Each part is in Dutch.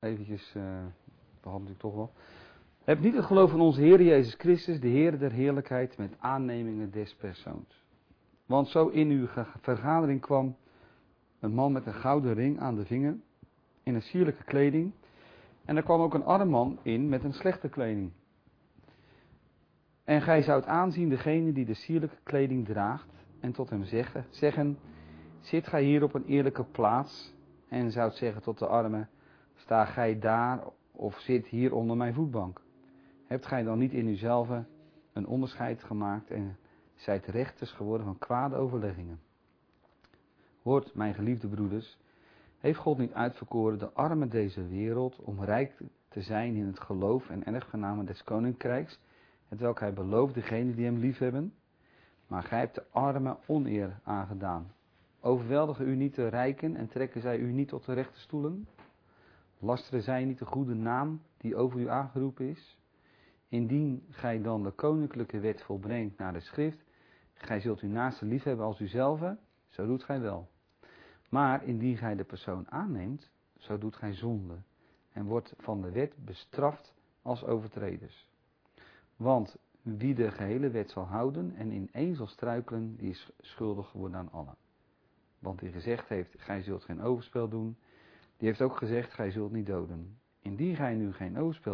eventjes, we hadden natuurlijk toch wel. Heb niet het geloof in onze Heer Jezus Christus, de Heer der heerlijkheid, met aannemingen des persoons. Want zo in uw vergadering kwam een man met een gouden ring aan de vinger, in een sierlijke kleding. En er kwam ook een arm man in met een slechte kleding. En gij zoudt aanzien degene die de sierlijke kleding draagt, en tot hem zeggen, zit gij hier op een eerlijke plaats? En zoudt zeggen tot de arme, sta gij daar of zit hier onder mijn voetbank? Hebt gij dan niet in uzelf een onderscheid gemaakt en zijt rechters geworden van kwade overleggingen? Hoort, mijn geliefde broeders, heeft God niet uitverkoren de armen deze wereld om rijk te zijn in het geloof en erfgenamen des koninkrijks, hetwelk hij belooft degenen die hem liefhebben? Maar gij hebt de armen oneer aangedaan. Overweldigen u niet de rijken en trekken zij u niet tot de rechte stoelen? Lasteren zij niet de goede naam die over u aangeroepen is? Indien gij dan de koninklijke wet volbrengt naar de schrift, gij zult uw naaste liefhebben als uzelve, zo doet gij wel. Maar indien gij de persoon aanneemt, zo doet gij zonde en wordt van de wet bestraft als overtreders. Want wie de gehele wet zal houden en in één zal struikelen, die is schuldig geworden aan allen. Want die gezegd heeft, gij zult geen overspel doen, die heeft ook gezegd, gij zult niet doden. Indien gij nu geen overspel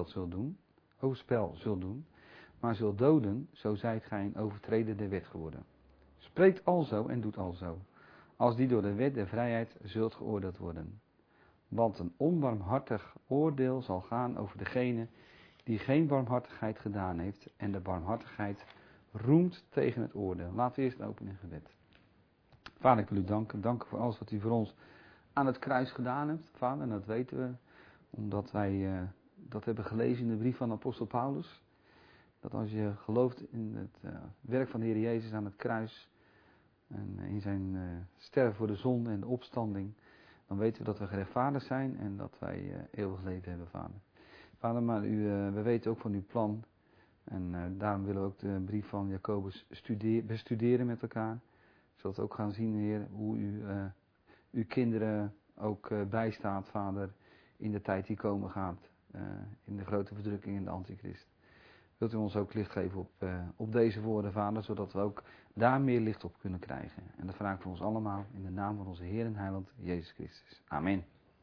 zult doen, maar zult doden, zo zijt gij een overtreder der wet geworden. Spreekt alzo en doet alzo, als die door de wet der vrijheid zult geoordeeld worden. Want een onbarmhartig oordeel zal gaan over degene die geen barmhartigheid gedaan heeft en de barmhartigheid roemt tegen het oordeel. Laten we eerst openen in gebed. Vader, ik wil u danken voor alles wat u voor ons aan het kruis gedaan hebt, Vader, en dat weten we, omdat wij dat hebben gelezen in de brief van apostel Paulus. Dat als je gelooft in het werk van de Heer Jezus aan het kruis en in zijn sterven voor de zonde en de opstanding, dan weten we dat we gerechtvaardigd zijn en dat wij eeuwig leven hebben, Vader. Vader, maar we weten ook van uw plan en daarom willen we ook de brief van Jacobus bestuderen met elkaar. Zodat we ook gaan zien, Heer, hoe u uw kinderen ook bijstaat, Vader, in de tijd die komen gaat. In de grote verdrukking en de antichrist. Wilt u ons ook licht geven op deze woorden, Vader, zodat we ook daar meer licht op kunnen krijgen. En dat vraag ik voor ons allemaal in de naam van onze Heer en Heiland, Jezus Christus. Amen.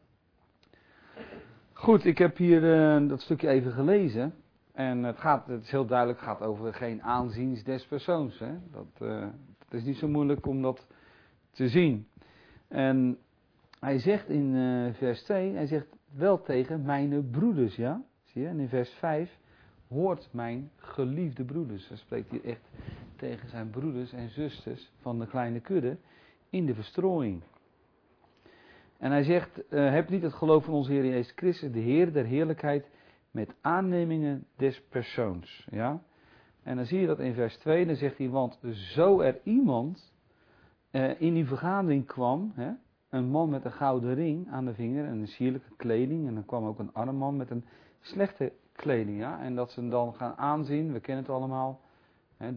Goed, ik heb hier dat stukje even gelezen. En het is heel duidelijk, het gaat over geen aanzien des persoons. Hè? Het is niet zo moeilijk om dat te zien. En hij zegt in vers 2, hij zegt wel tegen mijn broeders, ja. Zie je? En in vers 5, hoort mijn geliefde broeders. Hij spreekt hier echt tegen zijn broeders en zusters van de kleine kudde in de verstrooiing. En hij zegt, heb niet het geloof van onze Heer Jezus Christus, de Heer der heerlijkheid, met aannemingen des persoons. Ja? En dan zie je dat in vers 2, dan zegt hij, want zo er iemand in die vergadering kwam, hè, een man met een gouden ring aan de vinger en een sierlijke kleding, en dan kwam ook een arm man met een slechte kleding, ja, en dat ze hem dan gaan aanzien, we kennen het allemaal, hè,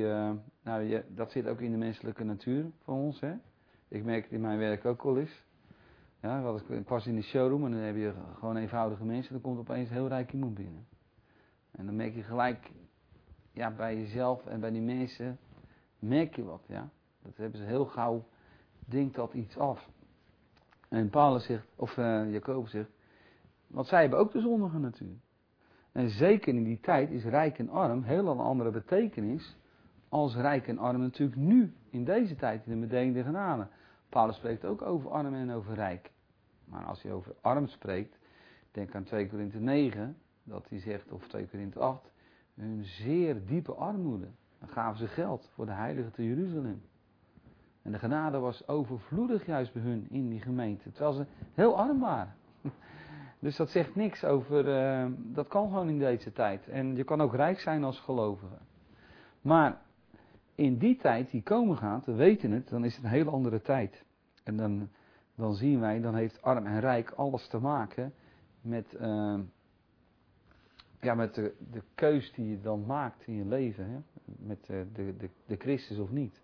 dat zit ook in de menselijke natuur van ons, hè. Ik merk het in mijn werk ook wel eens. Ja, ik was in de showroom en dan heb je gewoon eenvoudige mensen, dan komt opeens een heel rijk iemand binnen. En dan merk je gelijk, ja, bij jezelf en bij die mensen, merk je wat, ja. Dat hebben ze heel gauw, denkt dat iets af. En Paulus zegt, of Jacobus zegt, want zij hebben ook de zondige natuur. En zeker in die tijd is rijk en arm heel een andere betekenis als rijk en arm natuurlijk nu, in deze tijd, in de bedenkende genade. Paulus spreekt ook over arm en over rijk. Maar als hij over arm spreekt, denk aan 2 Korinthe 9, dat hij zegt, of 2 Korinthe 8, een zeer diepe armoede. Dan gaven ze geld voor de heilige te Jeruzalem. En de genade was overvloedig juist bij hun in die gemeente, terwijl ze heel arm waren. Dus dat zegt niks over, dat kan gewoon in deze tijd. En je kan ook rijk zijn als gelovige. Maar in die tijd die komen gaat, we weten het, dan is het een hele andere tijd. En dan zien wij, dan heeft arm en rijk alles te maken met de keus die je dan maakt in je leven. Hè? Met de Christus of niet.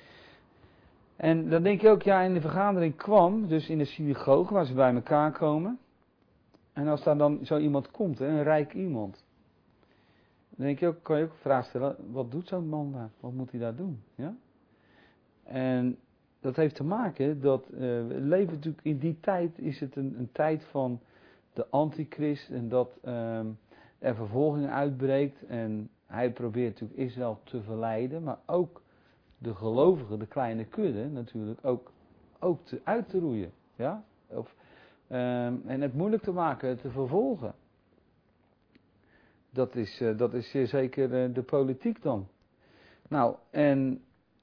En dan denk je ook, ja, in de vergadering kwam, dus in de synagoge waar ze bij elkaar komen. En als daar dan zo iemand komt, hè, een rijk iemand. Dan denk je ook, kan je ook de vraag stellen, wat doet zo'n man daar? Wat moet hij daar doen? Ja? En dat heeft te maken dat, we leven natuurlijk in die tijd, is het een tijd van de antichrist en dat er vervolging uitbreekt. En hij probeert natuurlijk Israël te verleiden, maar ook de gelovigen, de kleine kudde natuurlijk, ook uit te roeien. Ja? En het moeilijk te maken, te vervolgen. Dat is zeer zeker de politiek dan. Nou, en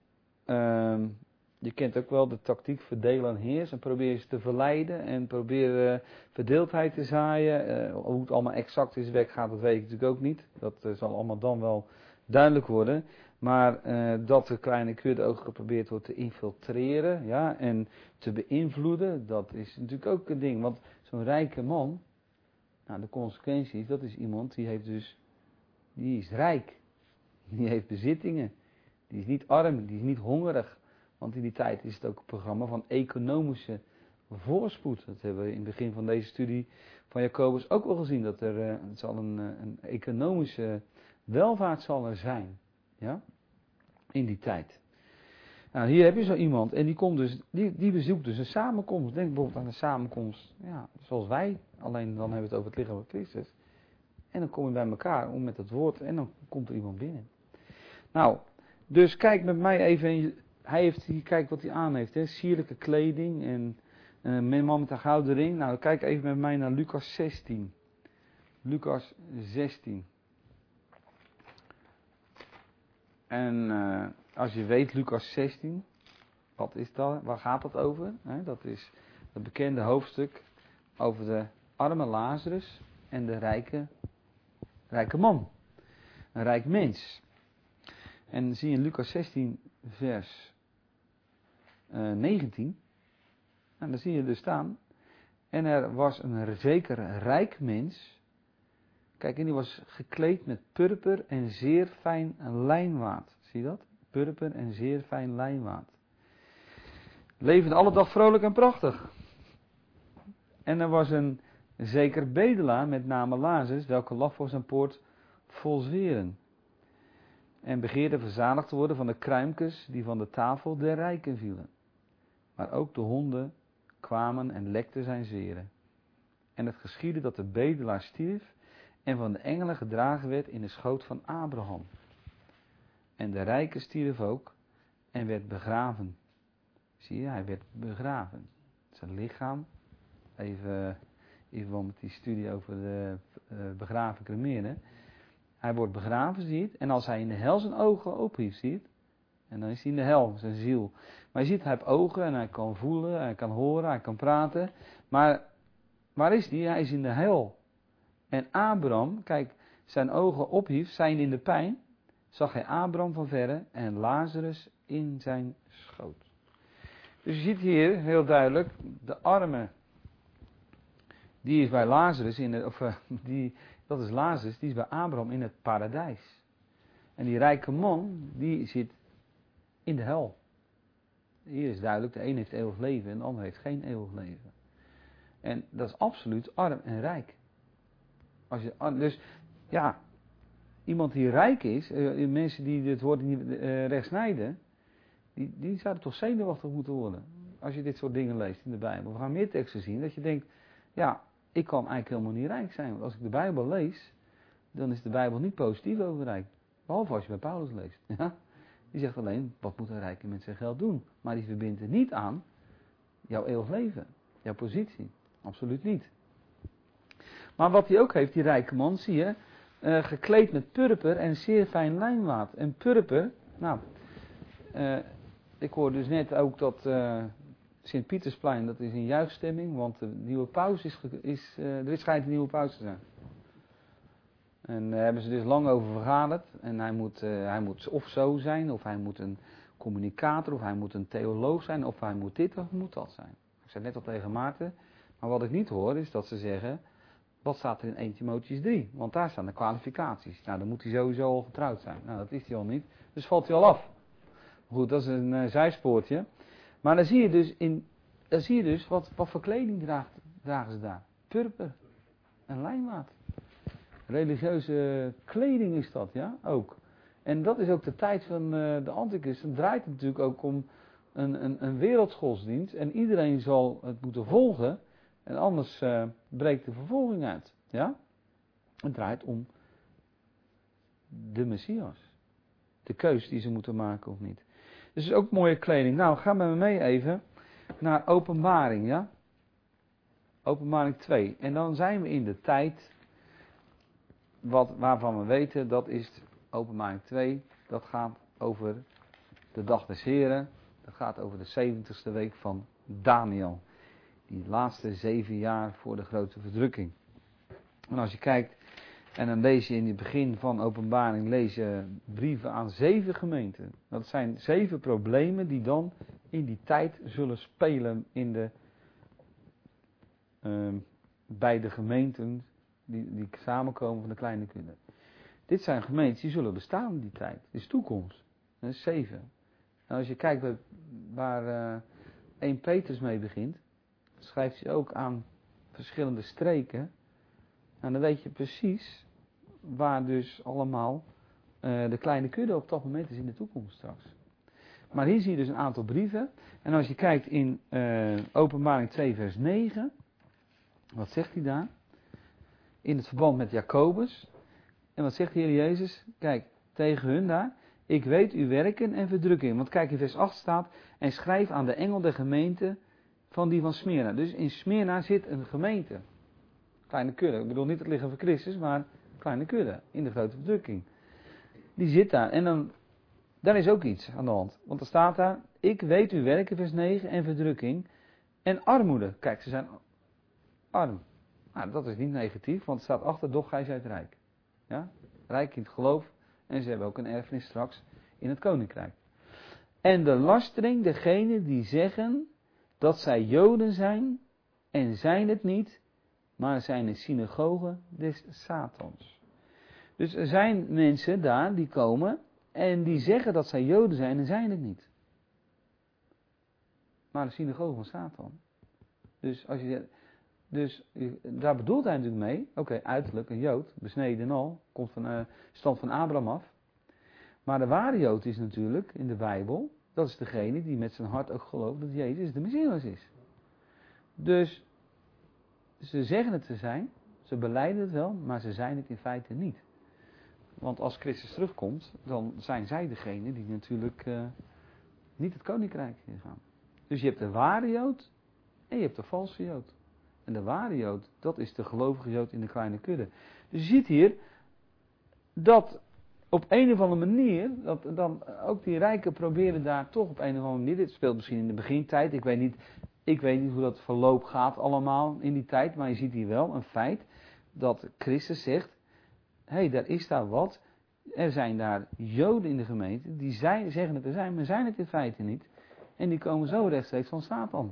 je kent ook wel de tactiek verdelen en heers. En probeer ze te verleiden en probeer verdeeldheid te zaaien. Hoe het allemaal exact is weggaat, dat weet ik natuurlijk ook niet. Dat zal allemaal dan wel duidelijk worden. Maar dat de kleine kudde ook geprobeerd wordt te infiltreren, ja, en te beïnvloeden, dat is natuurlijk ook een ding. Want zo'n rijke man, nou, de consequentie is, dat is iemand die is rijk. Die heeft bezittingen. Die is niet arm, die is niet hongerig. Want in die tijd is het ook een programma van economische voorspoed. Dat hebben we in het begin van deze studie van Jacobus ook wel gezien. Dat er een economische welvaart zal er zijn. Ja? In die tijd. Nou, hier heb je zo iemand en die komt dus, die bezoekt dus een samenkomst. Denk bijvoorbeeld aan een samenkomst, ja, zoals wij. Alleen dan hebben we het over het lichaam van Christus. En dan kom je bij elkaar om met het woord en dan komt er iemand binnen. Nou, dus kijk met mij even. Hij heeft hier, kijk wat hij aan heeft. Hè? Sierlijke kleding en een man met een gouden ring. Nou, kijk even met mij naar Lucas 16. Lucas 16. En als je weet, Lucas 16, wat is dat? Waar gaat dat over? Dat is het bekende hoofdstuk over de arme Lazarus en de rijke man. Een rijk mens. En dan zie je in Lucas 16 vers 19. En dan zie je dus staan. En er was een zeker rijk mens. Kijk, en die was gekleed met purper en zeer fijn lijnwaad. Zie je dat? Purper en zeer fijn lijnwaad. Levende alle dag vrolijk en prachtig. En er was een zeker bedelaar met name Lazarus, welke lag voor zijn poort vol zweren. En begeerde verzadigd te worden van de kruimkes die van de tafel der rijken vielen. Maar ook de honden kwamen en lekten zijn zweren. En het geschiedde dat de bedelaar stierf en van de engelen gedragen werd in de schoot van Abraham. En de rijke stierf ook en werd begraven. Zie je, hij werd begraven. Zijn lichaam, even met die studie over de begraven cremeren. Hij wordt begraven, zie je het. En als hij in de hel zijn ogen ophief, zie je het. En dan is hij in de hel, zijn ziel. Maar je ziet, hij heeft ogen en hij kan voelen, hij kan horen, hij kan praten. Maar waar is hij? Hij is in de hel. En Abraham, kijk, zijn ogen ophief, zijn in de pijn. Zag hij Abraham van verre en Lazarus in zijn schoot. Dus je ziet hier heel duidelijk, de arme, die is bij Lazarus, dat is Lazarus, die is bij Abraham in het paradijs. En die rijke man, die zit in de hel. Hier is duidelijk, de een heeft eeuwig leven en de ander heeft geen eeuwig leven. En dat is absoluut arm en rijk. Dus ja, iemand die rijk is, mensen die dit woord niet recht snijden, die zouden toch zenuwachtig moeten worden. Als je dit soort dingen leest in de Bijbel. We gaan meer teksten zien dat je denkt, ja, ik kan eigenlijk helemaal niet rijk zijn. Want als ik de Bijbel lees, dan is de Bijbel niet positief over rijk. Behalve als je bij Paulus leest. Ja? Die zegt alleen, wat moet een rijke mens zijn geld doen? Maar die verbindt er niet aan jouw eeuwig leven, jouw positie. Absoluut niet. Maar wat hij ook heeft, die rijke man, zie je, gekleed met purper en zeer fijn lijnwaad. En purper, nou, ik hoor dus net ook dat Sint-Pietersplein, dat is in juichstemming, want de nieuwe paus er schijnt een nieuwe paus te zijn. En daar hebben ze dus lang over vergaderd. En hij moet of zo zijn, of hij moet een communicator, of hij moet een theoloog zijn, of hij moet dit, of moet dat zijn. Ik zei net al tegen Maarten, maar wat ik niet hoor is dat ze zeggen, wat staat er in 1 Timotheüs 3? Want daar staan de kwalificaties. Nou, dan moet hij sowieso al getrouwd zijn. Nou, dat is hij al niet. Dus valt hij al af. Goed, dat is een zijspoortje. Maar dan zie je dus, wat voor kleding dragen ze daar? Purper. Een lijnwaad. Religieuze kleding is dat, ja, ook. En dat is ook de tijd van de Antichrist. Het draait natuurlijk ook om een wereldgodsdienst. En iedereen zal het moeten volgen. En anders breekt de vervolging uit. Ja? Het draait om de Messias. De keus die ze moeten maken of niet. Dus het is ook mooie kleding. Nou, ga met me mee even naar Openbaring, ja? Openbaring 2. En dan zijn we in de tijd waarvan we weten, dat is Openbaring 2. Dat gaat over de dag des Heren. Dat gaat over de 70ste week van Daniel. Die laatste 7 jaar voor de grote verdrukking. En als je kijkt, en dan lees je in het begin van Openbaring, lees je brieven aan 7 gemeenten. Dat zijn 7 problemen die dan in die tijd zullen spelen bij de gemeenten die samenkomen van de kleine kudde. Dit zijn gemeenten die zullen bestaan in die tijd. Het is toekomst. Dat is 7. En als je kijkt waar 1 Petrus mee begint, schrijft hij ook aan verschillende streken. En dan weet je precies waar dus allemaal de kleine kudde op dat moment is in de toekomst straks. Maar hier zie je dus een aantal brieven. En als je kijkt in Openbaring 2 vers 9. Wat zegt hij daar? In het verband met Jacobus. En wat zegt de Heer Jezus? Kijk, tegen hun daar. Ik weet uw werken en verdrukking. Want kijk, in vers 8 staat. En schrijf aan de engel der gemeente van die van Smyrna. Dus in Smyrna zit een gemeente. Kleine kudde. Ik bedoel niet het lichaam van Christus, maar kleine kudde. In de grote verdrukking. Die zit daar. En dan, daar is ook iets aan de hand. Want er staat daar. Ik weet uw werken, vers 9, en verdrukking. En armoede. Kijk, ze zijn arm. Nou, dat is niet negatief, want het staat achter, doch gij zijt rijk. Ja? Rijk in het geloof. En ze hebben ook een erfenis straks in het koninkrijk. En de lastering, degene die zeggen dat zij Joden zijn en zijn het niet, maar zijn de synagogen des Satans. Dus er zijn mensen daar die komen en die zeggen dat zij Joden zijn en zijn het niet. Maar de synagoge van Satan. Dus daar bedoelt hij natuurlijk mee, oké, uiterlijk een Jood, besneden en al, komt van stand van Abraham af. Maar de ware Jood is natuurlijk in de Bijbel, dat is degene die met zijn hart ook gelooft dat Jezus de Messias is. Dus ze zeggen het te zijn, ze belijden het wel, maar ze zijn het in feite niet. Want als Christus terugkomt, dan zijn zij degene die natuurlijk niet het koninkrijk ingaan. Dus je hebt de ware Jood en je hebt de valse Jood. En de ware Jood, dat is de gelovige Jood in de kleine kudde. Dus je ziet hier dat op een of andere manier, dat dan ook die rijken proberen daar toch op een of andere manier, dit speelt misschien in de begintijd, ik weet niet hoe dat verloop gaat allemaal in die tijd, maar je ziet hier wel een feit dat Christus zegt, hé, daar is daar wat, er zijn daar Joden in de gemeente, die zeggen het te zijn, maar zijn het in feite niet. En die komen zo rechtstreeks van Satan.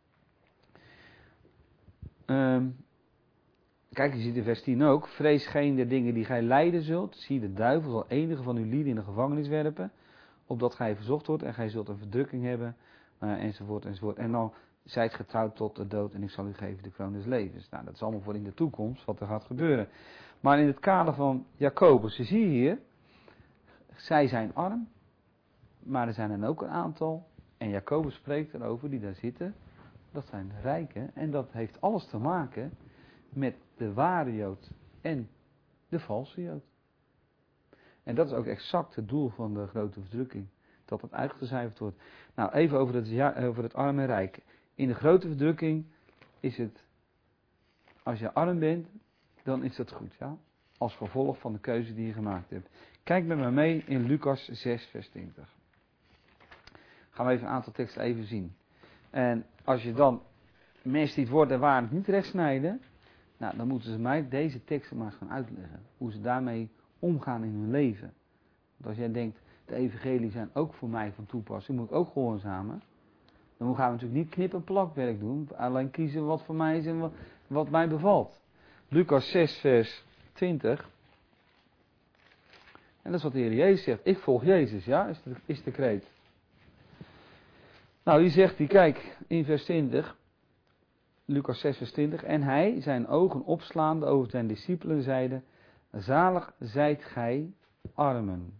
Kijk, je ziet in vers 10 ook. Vrees geen der dingen die gij lijden zult. Zie, de duivel zal enige van uw lieden in de gevangenis werpen. Opdat gij verzocht wordt en gij zult een verdrukking hebben. Enzovoort, enzovoort. En dan zijt getrouwd tot de dood en ik zal u geven de kroon des levens. Nou, dat is allemaal voor in de toekomst wat er gaat gebeuren. Maar in het kader van Jacobus, je ziet hier. Zij zijn arm. Maar er zijn er ook een aantal. En Jacobus spreekt erover die daar zitten. Dat zijn rijken. En dat heeft alles te maken met de ware Jood en de valse Jood. En dat is ook exact het doel van de grote verdrukking. Dat het uitgecijferd wordt. Nou, even over het arm en rijk. In de grote verdrukking is het, als je arm bent, dan is dat goed, ja. Als gevolg van de keuze die je gemaakt hebt. Kijk met me mee in Lucas 6 vers 20. Gaan we even een aantal teksten even zien. En als je dan mensen die het woord der waarheid niet recht snijden, nou, dan moeten ze mij deze teksten maar eens gaan uitleggen. Hoe ze daarmee omgaan in hun leven. Want als jij denkt, de evangelie zijn ook voor mij van toepassing, moet ik ook gehoorzamen. Dan gaan we natuurlijk niet knip- en plakwerk doen. Alleen kiezen wat voor mij is en wat mij bevalt. Lucas 6 vers 20. En dat is wat de Heer Jezus zegt. Ik volg Jezus, ja, is de kreet. Nou, hier zegt hij, kijk, in vers 20. Lucas 6 vers 20. En hij, zijn ogen opslaande over zijn discipelen, zeide: zalig zijt gij armen,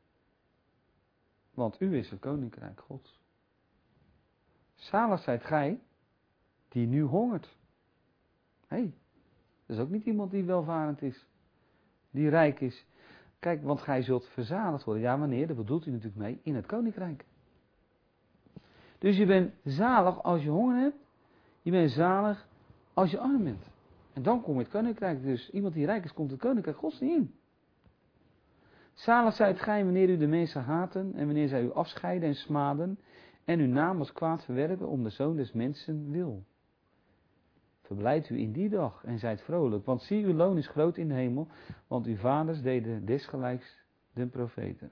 want u is het koninkrijk Gods. Zalig zijt gij die nu hongert. Hé, dat is ook niet iemand die welvarend is, die rijk is. Kijk, want gij zult verzadigd worden. Ja, wanneer? Daar bedoelt u natuurlijk mee, in het koninkrijk. Dus je bent zalig als je honger hebt. Je bent zalig als je arm bent. En dan kom je het koninkrijk. Dus iemand die rijk is, komt het koninkrijk Gods niet in. Zalig zijt gij wanneer u de mensen haten en wanneer zij u afscheiden en smaden en uw naam als kwaad verwerpen om de Zoon des Mensen wil. Verblijd u in die dag en zijt vrolijk, want zie, uw loon is groot in de hemel, want uw vaders deden desgelijks den profeten.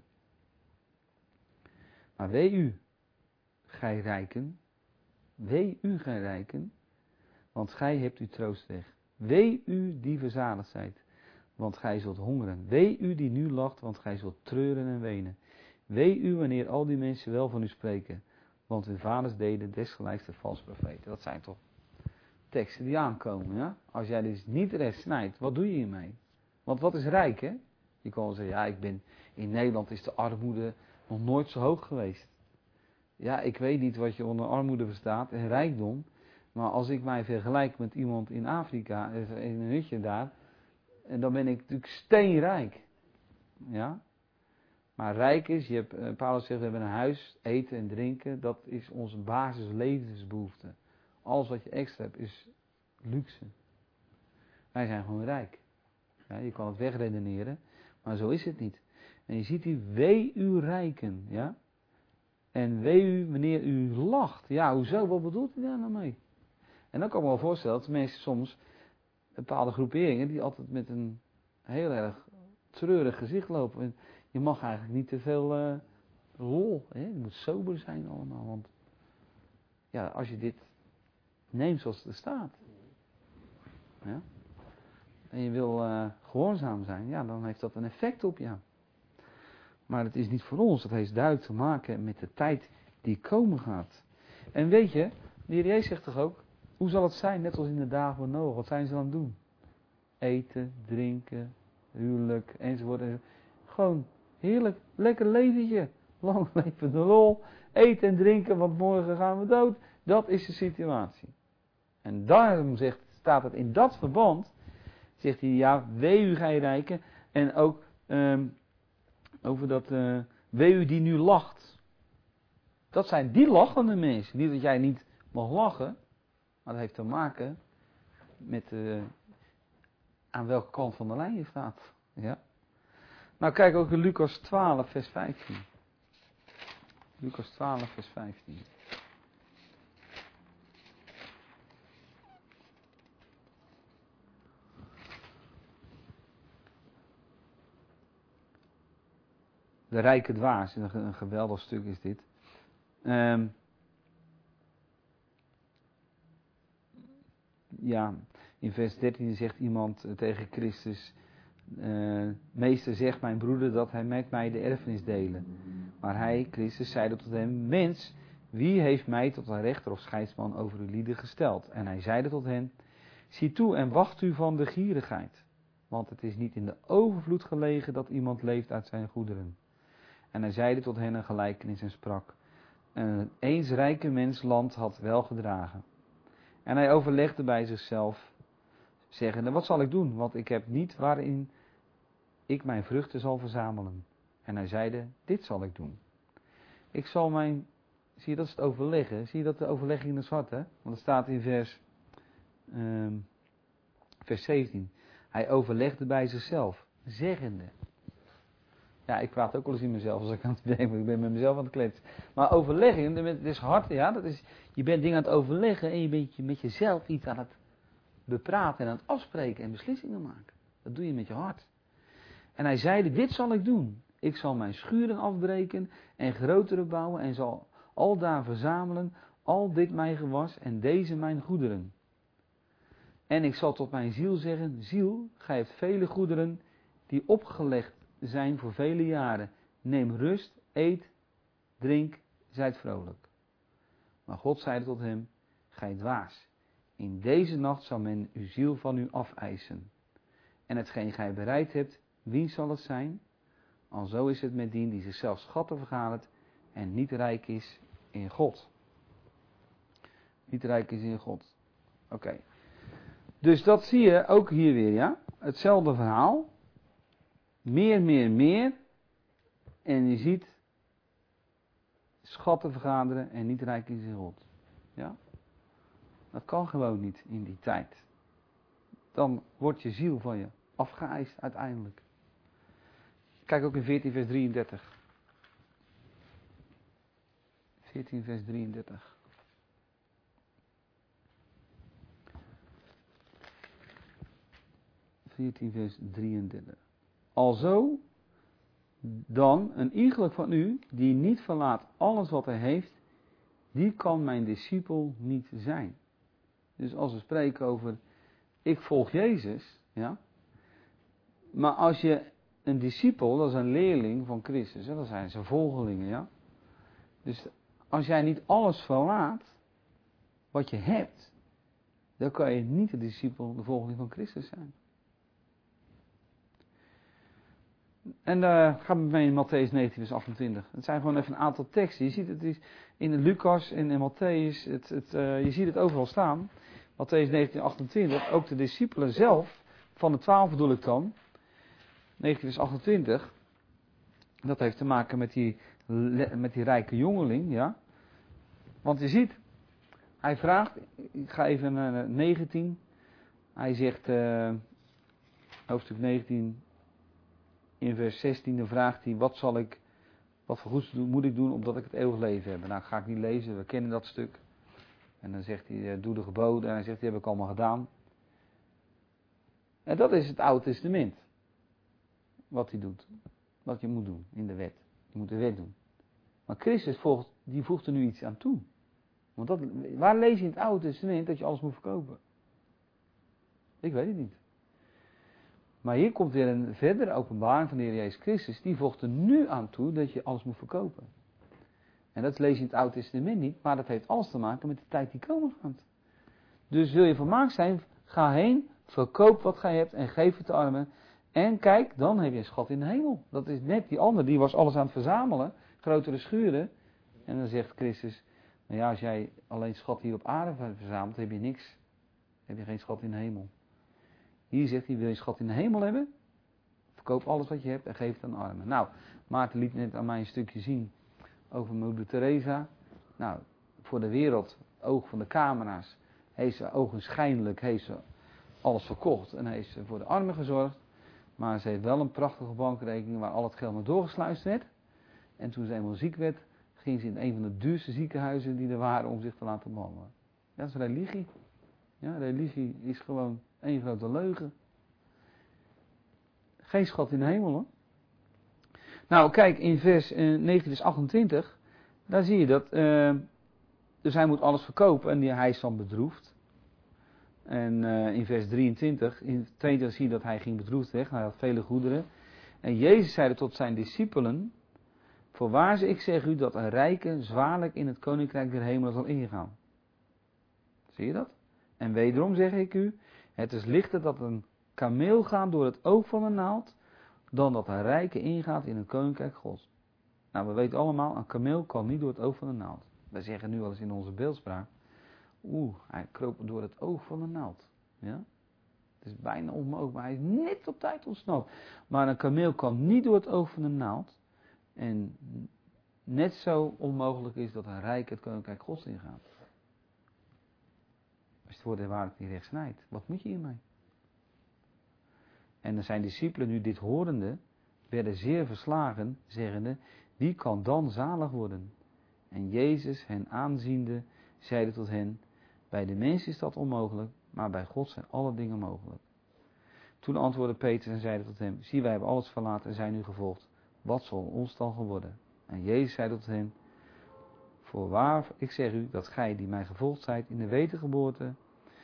Maar wee u, gij rijken, want gij hebt uw troost weg. Wee u die verzadigd zijt, want gij zult hongeren. Wee u die nu lacht, want gij zult treuren en wenen. Wee u wanneer al die mensen wel van u spreken, want uw vaders deden desgelijks de valse profeten. Dat zijn toch teksten die aankomen, ja? Als jij dus niet recht snijdt, wat doe je hiermee? Want wat is rijk, hè? Je kan wel zeggen, ja, in Nederland is de armoede nog nooit zo hoog geweest. Ja, ik weet niet wat je onder armoede verstaat en rijkdom, maar als ik mij vergelijk met iemand in Afrika, in een hutje daar, dan ben ik natuurlijk steenrijk. Ja? Maar rijk is, Paulus zegt, we hebben een huis, eten en drinken, dat is onze basislevensbehoefte. Alles wat je extra hebt is luxe. Wij zijn gewoon rijk. Ja, je kan het wegredeneren, maar zo is het niet. En je ziet hier, wee u rijken, ja. En wee u wanneer u lacht. Ja, hoezo? Wat bedoelt hij daar nou mee? En dan kan ik me wel voorstellen dat mensen soms bepaalde groeperingen die altijd met een heel erg treurig gezicht lopen. En je mag eigenlijk niet te veel lol. Hè? Je moet sober zijn allemaal. Want ja, als je dit neemt zoals het er staat. Ja, en je wil gehoorzaam zijn. Ja, dan heeft dat een effect op jou. Maar het is niet voor ons. Dat heeft duidelijk te maken met de tijd die komen gaat. En weet je, de Heer Jezus zegt toch ook, hoe zal het zijn, net als in de dagen van Noach, wat zijn ze aan het doen? Eten, drinken, huwelijk, enzovoort. Gewoon heerlijk, lekker leventje. Lang leven de lol, eten en drinken, want morgen gaan we dood. Dat is de situatie. En daarom staat het in dat verband, zegt hij, ja, wee u gij rijken, en ook over dat wee u die nu lacht. Dat zijn die lachende mensen. Niet dat jij niet mag lachen, maar dat heeft te maken met aan welke kant van de lijn je staat. Ja? Nou, kijk ook in Lucas 12, vers 15. Lucas 12, vers 15. De rijke dwaas, een geweldig stuk is dit. Ja, in vers 13 zegt iemand tegen Christus, meester, zegt mijn broeder dat hij met mij de erfenis delen. Maar hij, Christus, zeide tot hem, mens, wie heeft mij tot een rechter of scheidsman over uw lieden gesteld? En hij zeide tot hen, zie toe en wacht u van de gierigheid. Want het is niet in de overvloed gelegen dat iemand leeft uit zijn goederen. En hij zeide tot hen een gelijkenis en sprak, eens rijke mens land had wel gedragen. En hij overlegde bij zichzelf, zeggende, wat zal ik doen? Want ik heb niet waarin ik mijn vruchten zal verzamelen. En hij zeide, dit zal ik doen. Ik zal zie je, dat is het overleggen. Zie je dat de overlegging in het zwart, hè? Want het staat in vers 17. Hij overlegde bij zichzelf, zeggende. Ja, ik praat ook wel eens in mezelf als ik aan het denken, ik ben met mezelf aan het kletsen. Maar overlegging, dat is hard, ja, je bent dingen aan het overleggen en je bent met jezelf iets aan het bepraten en aan het afspreken en beslissingen maken. Dat doe je met je hart. En hij zeide, dit zal ik doen. Ik zal mijn schuren afbreken en grotere bouwen en zal aldaar verzamelen al dit mijn gewas en deze mijn goederen. En ik zal tot mijn ziel zeggen, ziel, gij hebt vele goederen die opgelegd zijn voor vele jaren. Neem rust, eet, drink, zijt vrolijk. Maar God zeide tot hem, gij dwaas, In deze nacht zal men uw ziel van u afeisen. En hetgeen gij bereid hebt, wie zal het zijn? Alzo is het met die zichzelf schatten vergadert en niet rijk is in God. Niet rijk is in God. Oké. Dus dat zie je ook hier weer, ja. Hetzelfde verhaal. Meer, meer, meer. En je ziet schatten vergaderen en niet rijk is in God. Ja. Dat kan gewoon niet in die tijd. Dan wordt je ziel van je afgeëist uiteindelijk. Kijk ook in 14 vers 33. 14 vers 33. Vers 33. Alzo dan een iegelijk van u die niet verlaat alles wat hij heeft, die kan mijn discipel niet zijn. Dus als we spreken over ik volg Jezus, ja. Maar als je een discipel, dat is een leerling van Christus, hè, dat zijn zijn volgelingen, ja. Dus als jij niet alles verlaat wat je hebt, dan kan je niet de discipel, de volgeling van Christus zijn. En daar gaan we mee in Matthäus 19 vers 28. Het zijn gewoon even een aantal teksten. Je ziet het is in de Lucas en in Matthäus, je ziet het overal staan. Matthäus 19 28, ook de discipelen zelf, van de 12 bedoel ik dan. 19 vers 28, dat heeft te maken met die rijke jongeling, ja. Want je ziet, hij vraagt, ik ga even naar 19. Hij zegt, hoofdstuk 19, in vers 16, dan vraagt hij, wat voor goeds moet ik doen, opdat ik het eeuwig leven heb? Nou, ga ik niet lezen, we kennen dat stuk. En dan zegt hij, doe de geboden, en hij zegt, die heb ik allemaal gedaan. En dat is het Oude Testament. Wat hij doet. Wat je moet doen in de wet. Je moet de wet doen. Maar Christus voegt er nu iets aan toe. Want waar lees je in het Oude Testament dat je alles moet verkopen? Ik weet het niet. Maar hier komt weer een verdere openbaring van de Heer Jezus Christus. Die voegt er nu aan toe dat je alles moet verkopen. En dat lees je in het Oude Testament niet. Maar dat heeft alles te maken met de tijd die komen gaat. Dus wil je vermaakt zijn, ga heen, verkoop wat gij hebt en geef het de armen. En kijk, dan heb je een schat in de hemel. Dat is net die ander, die was alles aan het verzamelen. Grotere schuren. En dan zegt Christus, nou ja, als jij alleen schat hier op aarde verzamelt, heb je niks. Heb je geen schat in de hemel. Hier zegt hij, wil je een schat in de hemel hebben? Verkoop alles wat je hebt en geef het aan de armen. Nou, Maarten liet net aan mij een stukje zien over moeder Teresa. Nou, voor de wereld, oog van de camera's, heeft ze ogenschijnlijk alles verkocht en heeft ze voor de armen gezorgd. Maar ze heeft wel een prachtige bankrekening waar al het geld naar doorgesluist werd. En toen ze eenmaal ziek werd, ging ze in een van de duurste ziekenhuizen die er waren om zich te laten behandelen. Dat is religie. Ja, religie is gewoon één grote leugen. Geen schat in de hemel, hoor. Nou, kijk, in vers 19 vers 28, daar zie je dat. Dus hij moet alles verkopen en hij is dan bedroefd. En in vers 23, in 22 zie je dat hij ging bedroefd weg. Hij had vele goederen. En Jezus zeide tot zijn discipelen, voorwaar ik zeg u dat een rijke zwaarlijk in het koninkrijk der hemelen zal ingaan. Zie je dat? En wederom zeg ik u, het is lichter dat een kameel gaat door het oog van een naald, dan dat een rijke ingaat in het koninkrijk Gods. Nou, we weten allemaal, een kameel kan niet door het oog van een naald. Wij zeggen nu wel eens in onze beeldspraak, hij kroop door het oog van een naald. Ja? Het is bijna onmogelijk, maar hij is net op tijd ontsnapt. Maar een kameel kan niet door het oog van een naald. En net zo onmogelijk is dat een rijk het koninkrijk Gods ingaat. Als het woord der waarheid niet recht snijdt, wat moet je hiermee? En er zijn discipelen nu dit horende, werden zeer verslagen, zeggende, wie kan dan zalig worden? En Jezus hen aanziende, zeide tot hen, bij de mens is dat onmogelijk, maar bij God zijn alle dingen mogelijk. Toen antwoordde Petrus en zeide tot hem, zie, wij hebben alles verlaten en zijn u gevolgd. Wat zal ons dan geworden? En Jezus zei tot hen, voorwaar, ik zeg u, dat gij die mij gevolgd zijt in de wedergeboorte,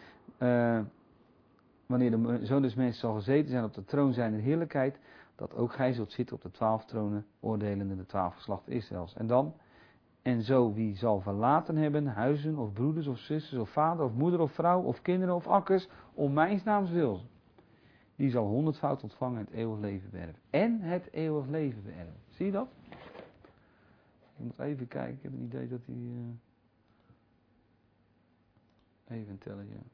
wanneer de Zoon des Mensen zal gezeten zijn op de troon zijn in heerlijkheid, dat ook gij zult zitten op de 12 tronen, oordelende de 12 geslachten Israëls. En dan, En zo wie zal verlaten hebben, huizen of broeders of zusters of vader of moeder of vrouw of kinderen of akkers, om mijns naams wil, die zal 100-foud ontvangen en het eeuwig leven beërven. En het eeuwig leven beërven. Zie je dat? Ik moet even kijken, ik heb een idee dat hij... Even tellen, ja.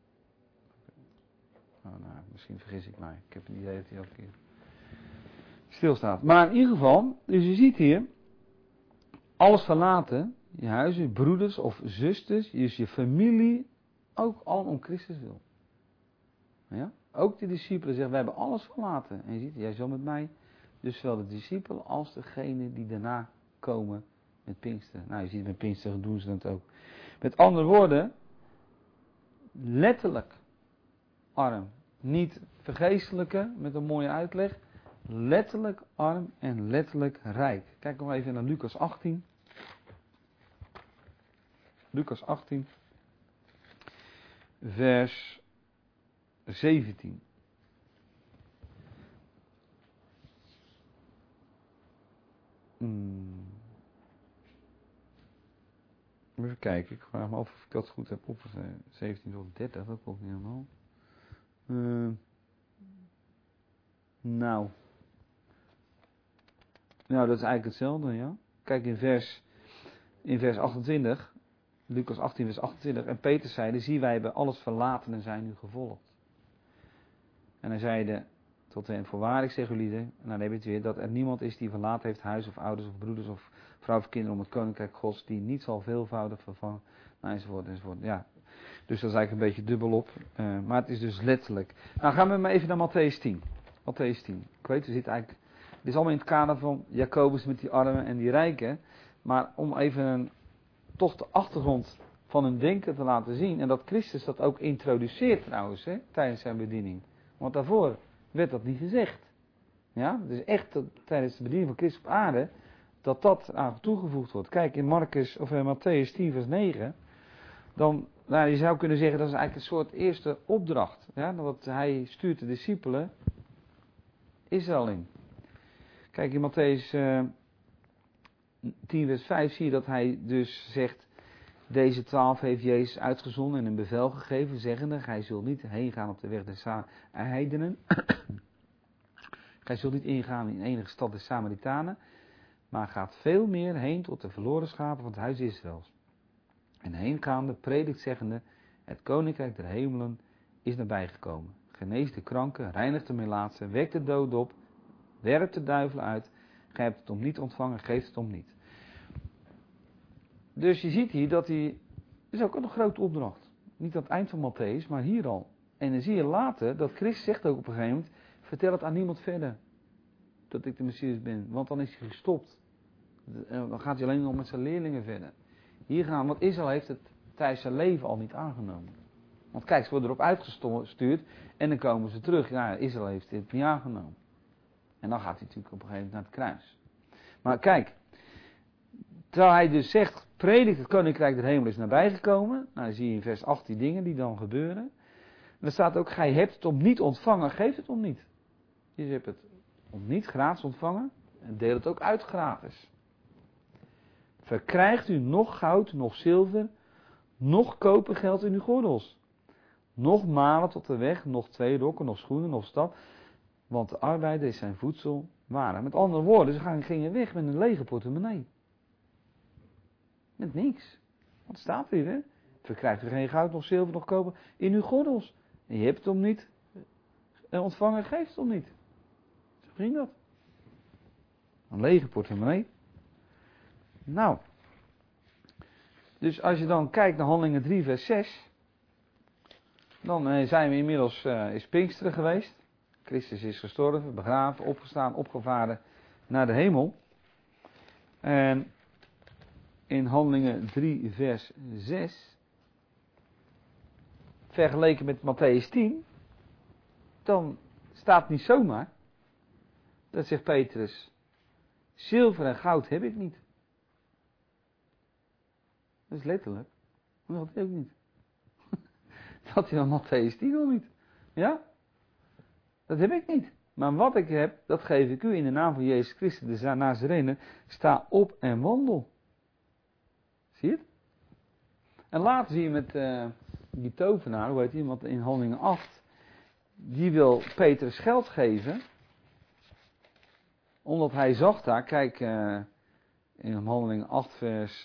Oh, nou, misschien vergis ik mij. Ik heb een idee dat hij elke keer stilstaat. Maar in ieder geval, dus je ziet hier, alles verlaten, je huis, je broeders of zusters, dus je familie, ook al om Christus wil. Ja? Ook de discipelen zeggen, we hebben alles verlaten. En je ziet, jij zal met mij, dus zowel de discipelen als degene die daarna komen met Pinksteren. Nou, je ziet met Pinksteren doen ze dat ook. Met andere woorden, letterlijk arm. Niet vergeestelijke met een mooie uitleg. Letterlijk arm en letterlijk rijk. Kijk nog even naar Lucas 18. Lucas 18. Vers 17. Even kijken, ik vraag me af of ik dat goed heb opgeschreven. 17 tot 30, dat klopt niet helemaal. Nou, dat is eigenlijk hetzelfde, ja. Kijk in vers 28, Lucas 18 vers 28. En Peter zeide, zie wij hebben alles verlaten en zijn u gevolgd. En hij zeide tot hen, voorwaar ik zeg jullie, en dan heb je het weer, dat er niemand is die verlaten heeft huis of ouders of broeders of vrouw of kinderen om het koninkrijk Gods, die niet zal veelvoudig vervangen, enzovoort, enzovoort. Ja, dus dat is eigenlijk een beetje dubbelop, maar het is dus letterlijk. Nou gaan we maar even naar Mattheüs 10. Mattheüs 10. Ik weet, we zitten eigenlijk, dit is allemaal in het kader van Jacobus met die armen en die rijken, maar om even toch de achtergrond van hun denken te laten zien, en dat Christus dat ook introduceert trouwens, tijdens zijn bediening. Want daarvoor werd dat niet gezegd. Ja, dus echt tijdens de bediening van Christus op aarde, dat aan toegevoegd wordt. Kijk in Mattheüs 10 vers 9, dan, nou, je zou kunnen zeggen dat is eigenlijk een soort eerste opdracht. Ja, dat hij stuurt de discipelen Israël in. Kijk in Mattheüs 10 vers 5 zie je dat hij dus zegt, deze 12 heeft Jezus uitgezonden en een bevel gegeven, zeggende, gij zult niet heen gaan op de weg der heidenen. Gij zult niet ingaan in enige stad der Samaritanen, maar gaat veel meer heen tot de verloren schapen van het huis Israëls. En heengaande predikt zeggende, het koninkrijk der hemelen is nabijgekomen. Geneest de kranken, reinigt de melaatsen, wekt de dood op, werpt de duivel uit. Gij hebt het om niet ontvangen, geeft het om niet. Dus je ziet hier dat hij, dat is ook een grote opdracht. Niet aan het eind van Mattheüs, maar hier al. En dan zie je later dat Christus zegt ook op een gegeven moment, vertel het aan niemand verder. Dat ik de Messias ben, want dan is hij gestopt. Dan gaat hij alleen nog met zijn leerlingen verder. Hier gaan, want Israël heeft het tijdens zijn leven al niet aangenomen. Want kijk, ze worden erop uitgestuurd en dan komen ze terug. Ja, Israël heeft dit niet aangenomen. En dan gaat hij natuurlijk op een gegeven moment naar het kruis. Maar kijk, terwijl hij dus zegt, predikt het koninkrijk der hemel is nabijgekomen. Nou, dan zie je in vers 8 die dingen die dan gebeuren. En er staat ook, gij hebt het om niet ontvangen, geef het om niet. Je hebt het om niet gratis ontvangen en deel het ook uit gratis. Verkrijgt u nog goud, nog zilver, nog kopergeld in uw gordels. Nog malen tot de weg, nog 2 rokken, nog schoenen, nog staf. Want de arbeider is zijn voedsel waren. Met andere woorden, ze gingen weg met een lege portemonnee. Met niks. Wat staat hier, hè? Verkrijgt u geen goud, nog zilver, nog koper in uw gordels. En je hebt het om niet. En ontvangen geeft het om niet. Zo ging dat. Een lege portemonnee. Nou. Dus als je dan kijkt naar Handelingen 3 vers 6. Dan zijn we inmiddels, is Pinksteren geweest. Christus is gestorven, begraven, opgestaan, opgevaren naar de hemel. En in Handelingen 3 vers 6. Vergeleken met Mattheüs 10. Dan staat niet zomaar. Dat zegt Petrus. Zilver en goud heb ik niet. Dat is letterlijk. Maar dat heb ik niet. Dat hij dan Mattheüs 10 al niet. Ja? Dat heb ik niet. Maar wat ik heb, dat geef ik u in de naam van Jezus Christus de Nazarener. Sta op en wandel. Zie je het? En later zie je met die tovenaar, hoe heet iemand in Handelingen 8, die wil Petrus geld geven, omdat hij zag daar, kijk, in Handelingen 8 vers...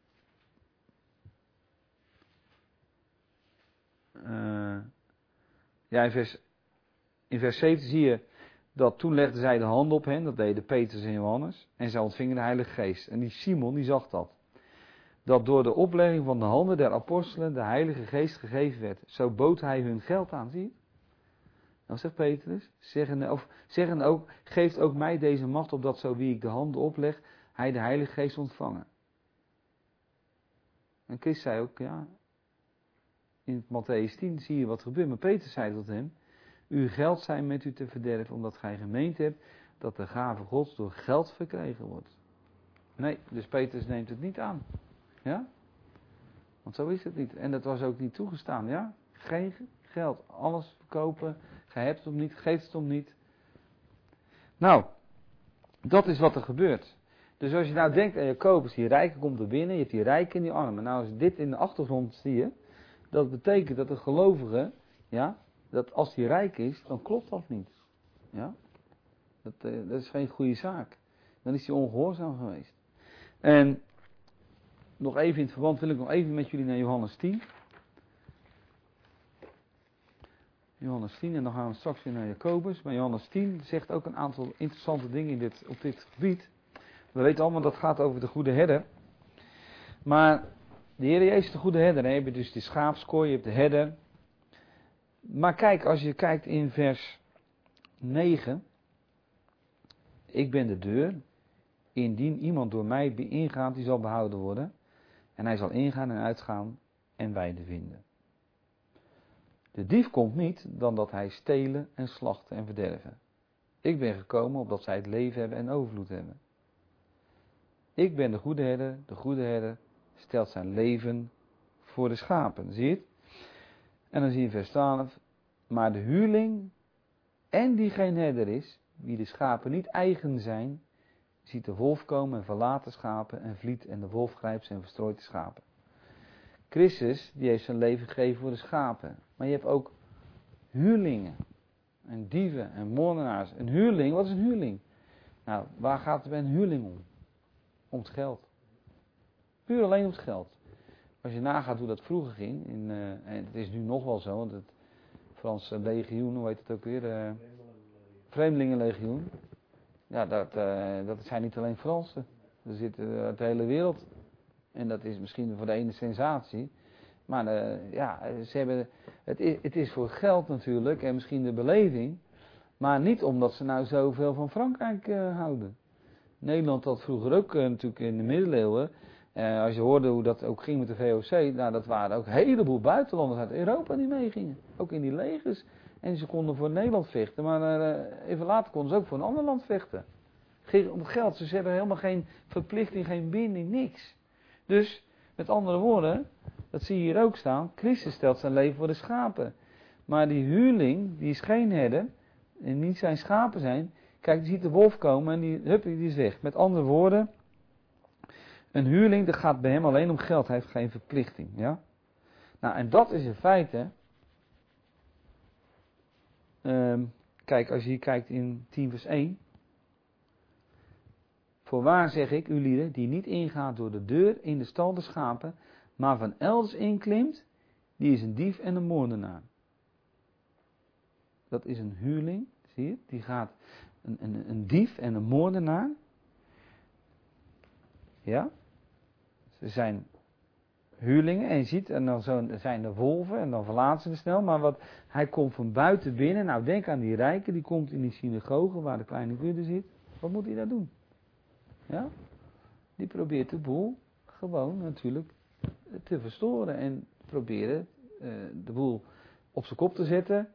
in vers 7 zie je dat toen legden zij de hand op hen, dat deden Petrus en Johannes, en zij ontvingen de Heilige Geest. En die Simon, die zag dat. Dat door de oplegging van de handen der apostelen de Heilige Geest gegeven werd. Zo bood hij hun geld aan, zie je? Dan zegt Petrus, zeggende ook, geeft ook mij deze macht, opdat zo wie ik de handen opleg, hij de Heilige Geest ontvangen. En Christus zei ook, ja, in Mattheüs 10 zie je wat gebeurt. Maar Petrus zei tot hem, uw geld zijn met u te verderven, omdat gij gemeend hebt dat de gave Gods door geld verkregen wordt. Nee, dus Petrus neemt het niet aan. Ja? Want zo is het niet. En dat was ook niet toegestaan, ja? Geen geld. Alles verkopen. Gij hebt het om niet, geeft het om niet. Nou, dat is wat er gebeurt. Dus als je nou denkt aan Jacobus, die rijke komt er binnen, je hebt die rijke en die arme. Nou, als dit in de achtergrond zie je, dat betekent dat de gelovige, ja, dat als die rijk is, dan klopt dat niet. Ja? Dat is geen goede zaak. Dan is hij ongehoorzaam geweest. En nog even in het verband wil ik nog even met jullie naar Johannes 10. Johannes 10 en dan gaan we straks weer naar Jacobus. Maar Johannes 10 zegt ook een aantal interessante dingen op dit gebied. We weten allemaal dat het gaat over de goede herder. Maar de Heer Jezus is de goede herder. Dan heb je dus de schaapskooi, je hebt de herder. Maar kijk, als je kijkt in vers 9. Ik ben de deur. Indien iemand door mij ingaat, die zal behouden worden. En hij zal ingaan en uitgaan en weide vinden. De dief komt niet dan dat hij stelen en slachten en verderven. Ik ben gekomen opdat zij het leven hebben en overvloed hebben. Ik ben de goede herder stelt zijn leven voor de schapen. Zie je het? En dan zie je vers 12. Maar de huurling en die geen herder is, wie de schapen niet eigen zijn, ziet de wolf komen en verlaat de schapen en vliet en de wolf grijpt ze en verstrooit de schapen. Christus, die heeft zijn leven gegeven voor de schapen. Maar je hebt ook huurlingen en dieven en moordenaars. Een huurling, wat is een huurling? Nou, waar gaat het bij een huurling om? Om het geld. Puur alleen om het geld. Als je nagaat hoe dat vroeger ging, en het is nu nog wel zo, want het Franse legioen, hoe heet het ook weer? Vreemdelingenlegioen. Ja, dat zijn niet alleen Fransen. Er zitten uit de hele wereld. En dat is misschien voor de ene sensatie. Maar ze hebben, het is voor geld natuurlijk en misschien de beleving. Maar niet omdat ze nou zoveel van Frankrijk houden. Nederland had vroeger ook natuurlijk in de middeleeuwen. Als je hoorde hoe dat ook ging met de VOC. Nou, dat waren ook een heleboel buitenlanders uit Europa die meegingen. Ook in die legers. En ze konden voor Nederland vechten. Maar even later konden ze ook voor een ander land vechten. Ging om geld. Ze hebben helemaal geen verplichting, geen binding, niks. Dus, met andere woorden, dat zie je hier ook staan. Christus stelt zijn leven voor de schapen. Maar die huurling, die is geen herder. En niet zijn schapen zijn. Kijk, die ziet de wolf komen en die is weg. Met andere woorden, een huurling, dat gaat bij hem alleen om geld. Hij heeft geen verplichting. Ja? Nou, en dat is in feite. Kijk, als je hier kijkt in 10 vers 1. Voorwaar zeg ik, u lieden, die niet ingaat door de deur in de stal der schapen, maar van elders inklimt, die is een dief en een moordenaar. Dat is een huurling, zie je? Die gaat een dief en een moordenaar. Ja? Ze zijn huurlingen en je ziet, en dan zijn er wolven en dan verlaten ze er snel. Maar hij komt van buiten binnen. Nou, denk aan die rijke, die komt in die synagoge waar de kleine kudde zit. Wat moet hij daar doen? Ja? Die probeert de boel gewoon natuurlijk te verstoren en proberen de boel op zijn kop te zetten.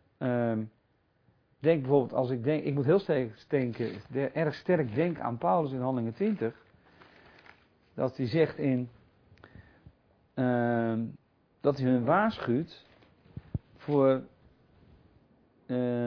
Denk bijvoorbeeld, als ik moet heel sterk denken, erg sterk denken aan Paulus in Handelingen 20. Dat hij zegt dat hij hun waarschuwt voor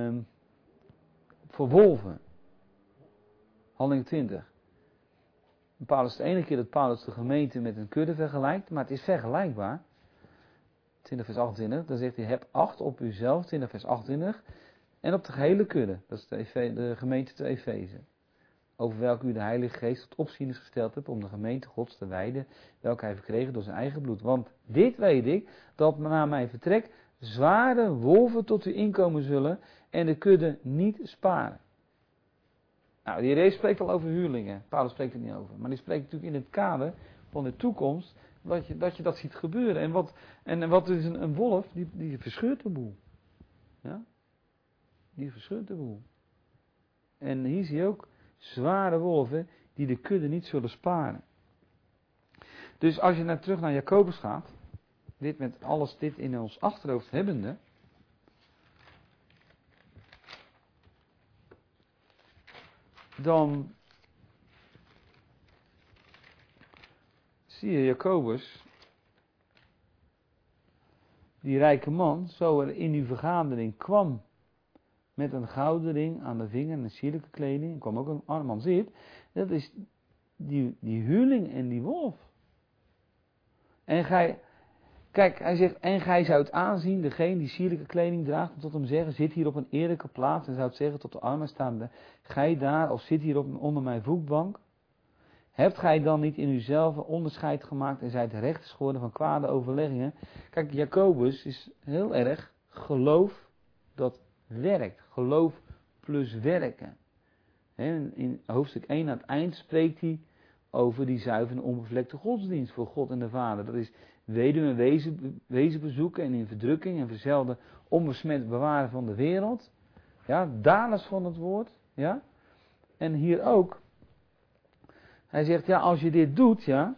wolven. Handelingen 20. Paulus, de ene keer dat Paulus de gemeente met een kudde vergelijkt, maar het is vergelijkbaar. 20 vers 28, dan zegt hij, heb acht op uzelf, 20 vers 28, en op de gehele kudde. Dat is de gemeente te Efeze. Over welke u de Heilige Geest tot opzieners gesteld hebt om de gemeente Gods te wijden, welke hij verkregen door zijn eigen bloed. Want dit weet ik, dat na mijn vertrek zware wolven tot u inkomen zullen en de kudde niet sparen. Nou, die Heer spreekt al over huurlingen. Paulus spreekt er niet over. Maar die spreekt natuurlijk in het kader van de toekomst dat je dat ziet gebeuren. En wat is een wolf? Die verscheurt de boel. Ja? Die verscheurt de boel. En hier zie je ook zware wolven die de kudde niet zullen sparen. Dus als je terug naar Jacobus gaat, dit met alles dit in ons achterhoofd hebbende, dan zie je Jacobus, die rijke man, zo er in die vergadering kwam met een gouden ring aan de vinger en een sierlijke kleding, en kwam ook een arme man zit, dat is die huurling en die wolf. En kijk, hij zegt, en gij zoudt aanzien, degene die sierlijke kleding draagt, en tot hem zeggen, zit hier op een eerlijke plaats, en zou het zeggen tot de armen staande, gij daar, of zit hier onder mijn voetbank. Hebt gij dan niet in uzelf onderscheid gemaakt en zijt rechters geworden van kwade overleggingen? Kijk, Jacobus is heel erg geloof dat werkt. Geloof plus werken. In hoofdstuk 1 aan het eind spreekt hij over die zuivere en onbevlekte godsdienst voor God en de Vader. Dat is weduwe en wezen bezoeken en in verdrukking en verzelde onbesmet bewaren van de wereld. Ja, dalers van het woord. Ja. En hier ook. Hij zegt, ja, als je dit doet, ja,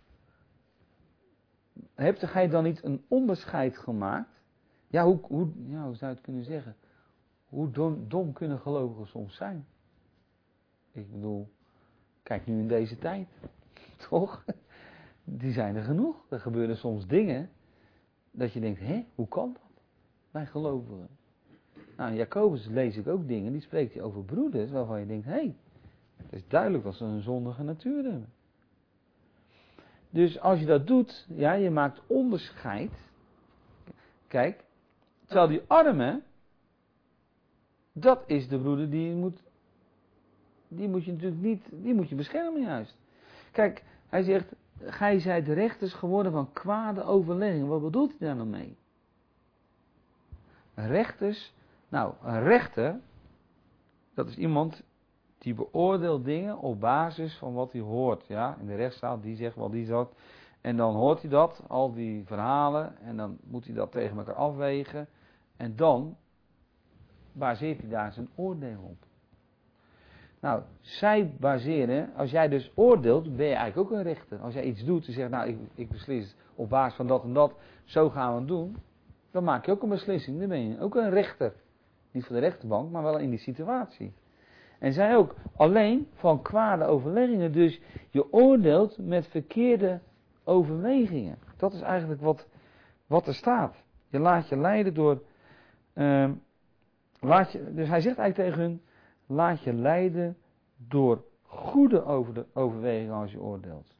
hebt gij dan niet een onderscheid gemaakt? Ja, hoe zou je het kunnen zeggen? Hoe dom kunnen gelovigen soms zijn? Ik bedoel, kijk nu in deze tijd, toch? Die zijn er genoeg. Er gebeuren soms dingen dat je denkt, hoe kan dat? Bij gelovigen. Nou, in Jacobus lees ik ook dingen, die spreekt hij over broeders, waarvan je denkt, het is duidelijk dat ze een zondige natuur hebben. Dus als je dat doet, ja, je maakt onderscheid. Kijk, terwijl die arme, dat is de broeder die moet je natuurlijk niet, die moet je beschermen juist. Kijk, hij zegt, gij zijt rechters geworden van kwade overleggingen. Wat bedoelt hij daar nou mee? Rechters, nou, een rechter, dat is iemand die beoordeelt dingen op basis van wat hij hoort. Ja, in de rechtszaal, die zegt wel die zat. En dan hoort hij dat, al die verhalen, en dan moet hij dat tegen elkaar afwegen. En dan baseert hij daar zijn oordeel op. Nou, zij baseren, als jij dus oordeelt, ben je eigenlijk ook een rechter. Als jij iets doet en zegt, nou, ik beslis op basis van dat en dat, zo gaan we het doen. Dan maak je ook een beslissing, dan ben je ook een rechter. Niet voor de rechterbank, maar wel in die situatie. En zij ook alleen van kwade overleggingen, dus je oordeelt met verkeerde overwegingen. Dat is eigenlijk wat er staat. Je laat je leiden door, dus hij zegt eigenlijk tegen hun, laat je leiden door goede overwegingen als je oordeelt.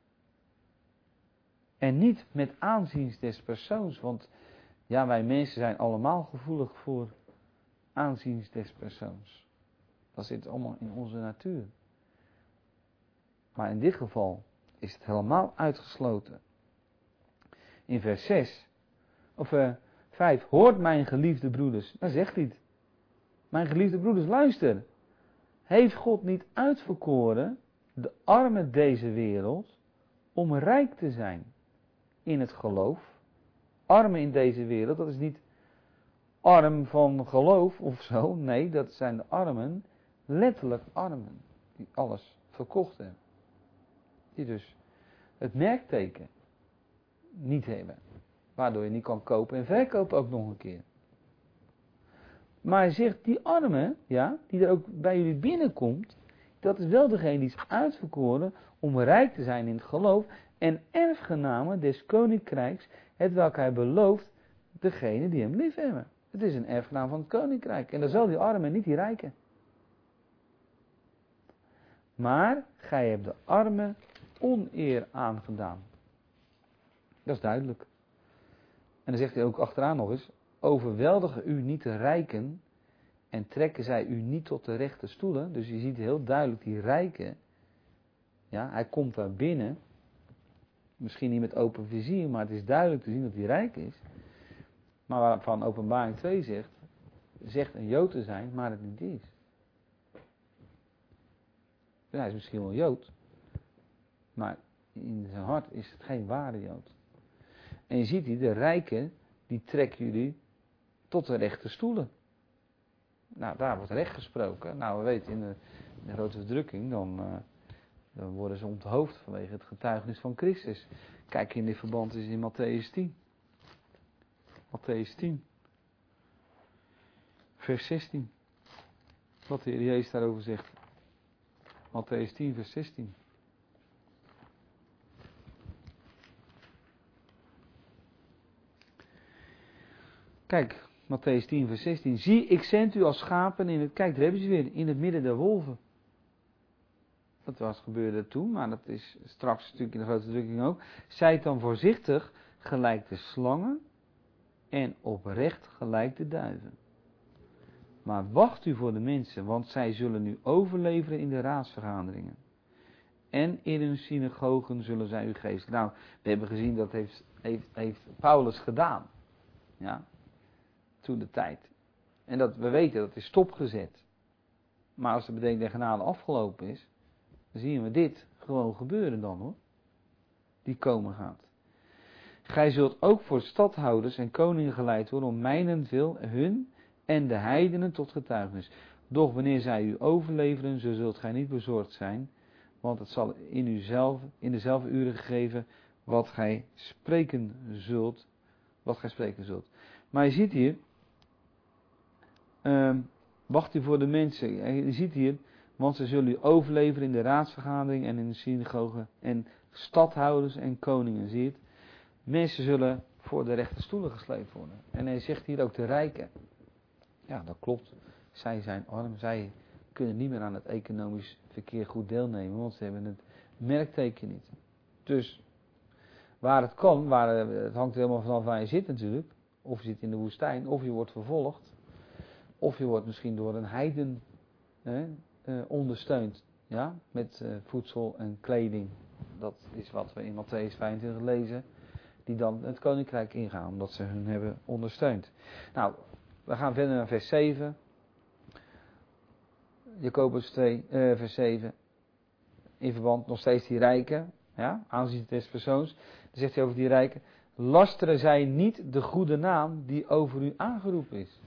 En niet met aanzien des persoons, want ja, wij mensen zijn allemaal gevoelig voor aanzien des persoons. Dat zit allemaal in onze natuur. Maar in dit geval is het helemaal uitgesloten. In vers 6, of 5, hoort mijn geliefde broeders, dan zegt hij het. Mijn geliefde broeders, luister. Heeft God niet uitverkoren de armen deze wereld om rijk te zijn in het geloof? Armen in deze wereld, dat is niet arm van geloof of zo. Nee, dat zijn de armen, letterlijk armen, die alles verkocht hebben. Die dus het merkteken niet hebben. Waardoor je niet kan kopen en verkopen ook nog een keer. Maar hij zegt, die arme, ja, die er ook bij jullie binnenkomt, dat is wel degene die is uitverkoren om rijk te zijn in het geloof en erfgenamen des koninkrijks, hetwelk hij belooft degene die hem lief hebben. Het is een erfgenaam van het koninkrijk. En dan zal die arme niet die rijken. Maar gij hebt de arme oneer aangedaan. Dat is duidelijk. En dan zegt hij ook achteraan nog eens, overweldigen u niet de rijken en trekken zij u niet tot de rechte stoelen. Dus je ziet heel duidelijk die rijken, ja, hij komt daar binnen, misschien niet met open vizier, maar het is duidelijk te zien dat hij rijk is. Maar waarvan Openbaring 2 zegt een Jood te zijn, maar het niet is. Dus hij is misschien wel Jood, maar in zijn hart is het geen ware Jood. En je ziet hier, de rijken, die trekken jullie tot de rechte stoelen. Nou, daar wordt recht gesproken. Nou, we weten, in de grote verdrukking, dan worden ze onthoofd vanwege het getuigenis van Christus. Kijk, in dit verband is in Mattheüs 10. Mattheüs 10. Vers 16. Wat de Heer Jezus daarover zegt. Mattheüs 10, vers 16. Kijk, Mattheüs 10, vers 16. Zie, ik zend u als schapen in het... Kijk, daar hebben ze weer, in het midden der wolven. Dat gebeurde toen, maar dat is straks natuurlijk in de grote drukking ook. Zijt dan voorzichtig, gelijk de slangen, en oprecht gelijk de duiven. Maar wacht u voor de mensen, want zij zullen u overleveren in de raadsvergaderingen. En in hun synagogen zullen zij u geestelen. Nou, we hebben gezien dat heeft Paulus gedaan. Ja, toen de tijd. En dat we weten dat is stopgezet. Maar als de bedenking der genade afgelopen is, dan zien we dit gewoon gebeuren dan hoor. Die komen gaat. Gij zult ook voor stadhouders en koningen geleid worden om mijnentwil hun en de heidenen tot getuigenis. Doch wanneer zij u overleveren, zo zult gij niet bezorgd zijn, want het zal in dezelfde uren gegeven wat gij spreken zult. Maar je ziet hier, wacht u voor de mensen. Je ziet hier, want ze zullen u overleveren in de raadsvergadering en in de synagogen en stadhouders en koningen. Zie je het? Mensen zullen voor de rechte stoelen gesleept worden. En hij zegt hier ook de rijken. Ja, dat klopt. Zij zijn arm. Zij kunnen niet meer aan het economisch verkeer goed deelnemen. Want ze hebben het merkteken niet. Dus waar het kan, het hangt er helemaal vanaf waar je zit natuurlijk. Of je zit in de woestijn, of je wordt vervolgd. Of je wordt misschien door een heiden ondersteund. Ja, met voedsel en kleding. Dat is wat we in Mattheüs 25 lezen. Die dan het koninkrijk ingaan, omdat ze hun hebben ondersteund. Nou, we gaan verder naar vers 7. Jacobus 2, vers 7. In verband nog steeds die rijken. Ja, aanzien des persoons. Dan zegt hij over die rijken. Lasteren zij niet de goede naam die over u aangeroepen is.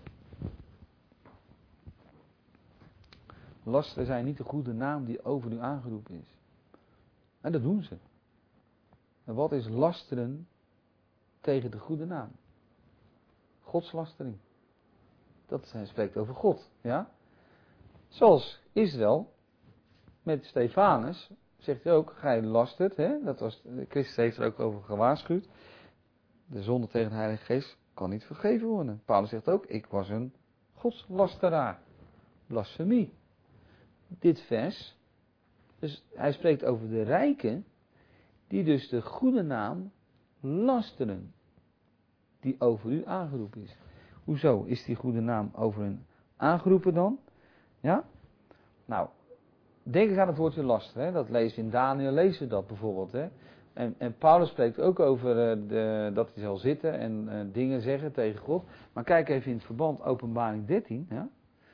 Lasteren zij niet de goede naam die over u aangeroepen is. En dat doen ze. En wat is lasteren tegen de goede naam? Godslastering. Dat spreekt over God. Ja? Zoals Israël met Stefanus zegt hij ook, gij lastert. Christus heeft er ook over gewaarschuwd. De zonde tegen de Heilige Geest kan niet vergeven worden. Paulus zegt ook, ik was een godslasteraar. Blasfemie. Dit vers, dus hij spreekt over de rijken, die dus de goede naam lasteren, die over u aangeroepen is. Hoezo is die goede naam over hun aangeroepen dan? Ja? Nou, denk eens aan het woordje lasteren. Hè? Dat lezen we in Daniel, lezen we dat bijvoorbeeld. Hè? En Paulus spreekt ook over dat hij zal zitten en dingen zeggen tegen God. Maar kijk even in het verband Openbaring 13. Ja?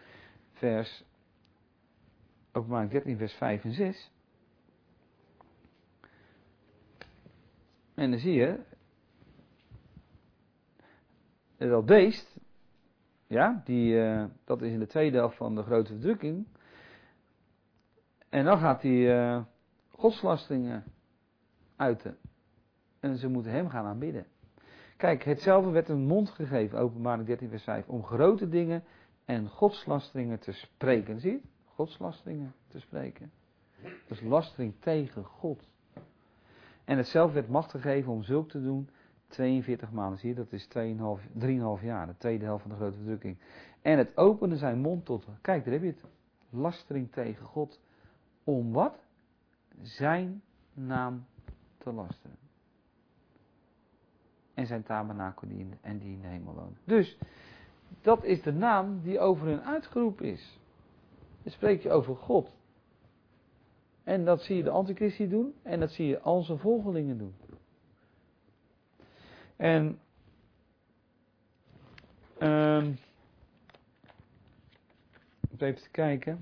Openbaring 13 vers 5 en 6. En dan zie je dat beest, ja, dat is in de tweede helft van de grote verdrukking. En dan gaat hij godslasteringen uiten. En ze moeten hem gaan aanbidden. Kijk, hetzelfde werd een mond gegeven, Openbaring 13 vers 5, om grote dingen en godslasteringen te spreken. Zie je? Godslasteringen te spreken. Dus lastering tegen God. En hetzelfde werd macht gegeven om zulk te doen 42 maanden. Zie je, dat is 3,5 jaar, de tweede helft van de grote verdrukking. En het opende zijn mond tot, kijk, daar heb je het. Lastering tegen God. Om wat? Zijn naam te lasteren. En zijn tabernakel die in de hemel woont. Dus, dat is de naam die over hun uitgeroepen is. Dan spreek je over God. En dat zie je de antichrist hier doen. En dat zie je al zijn volgelingen doen. En even te kijken.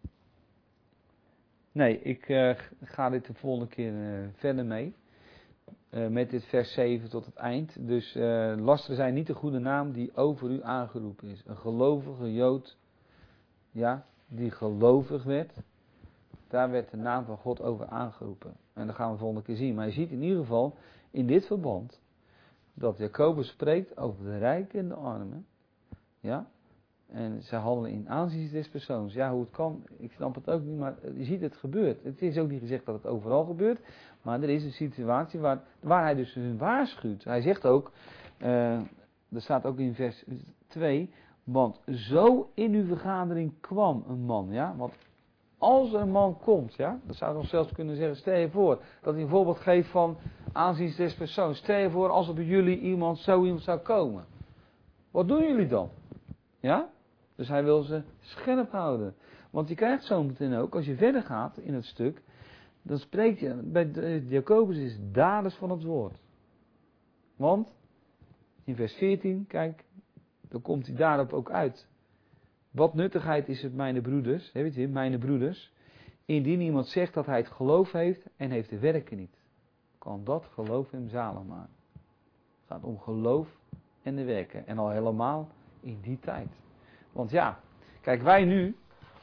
Nee, ik ga dit de volgende keer verder mee. Met dit vers 7 tot het eind. Dus lasteren zijn niet de goede naam die over u aangeroepen is. Een gelovige Jood, ja, die gelovig werd. Daar werd de naam van God over aangeroepen. En dat gaan we de volgende keer zien. Maar je ziet in ieder geval in dit verband dat Jacobus spreekt over de rijken en de armen. Ja. En ze handelen in aanzien des persoons. Ja, hoe het kan, ik snap het ook niet, maar je ziet het gebeurt. Het is ook niet gezegd dat het overal gebeurt. Maar er is een situatie waar hij dus hun waarschuwt. Hij zegt ook, er staat ook in vers 2, want zo in uw vergadering kwam een man. Ja, want als er een man komt, ja, dat zou je nog zelfs kunnen zeggen, stel je voor dat hij een voorbeeld geeft van aanzien des persoons. Stel je voor als er bij jullie zo iemand zou komen. Wat doen jullie dan? Ja? Dus hij wil ze scherp houden. Want je krijgt zo meteen ook, als je verder gaat in het stuk, dan spreekt je, bij Jacobus is daders van het woord. Want, in vers 14, kijk, dan komt hij daarop ook uit. Wat nuttigheid is het, mijn broeders, weet je, mijn broeders, indien iemand zegt dat hij het geloof heeft en heeft de werken niet. Kan dat geloof hem zalig maken. Het gaat om geloof en de werken. En al helemaal in die tijd. Want ja, kijk, wij nu,